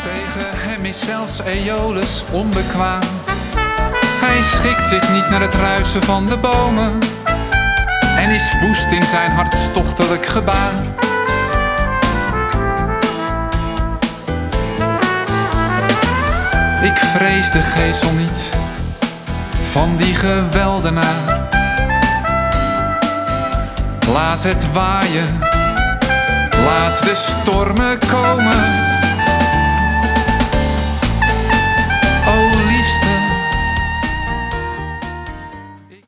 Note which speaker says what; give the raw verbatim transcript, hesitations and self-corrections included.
Speaker 1: Tegen hem is zelfs Aeolus onbekwaam. Hij schikt zich niet naar het ruisen van de bomen en is woest in zijn hartstochtelijk gebaar. Ik vrees de geesel niet van die geweldenaar. Laat het waaien, laat de stormen komen.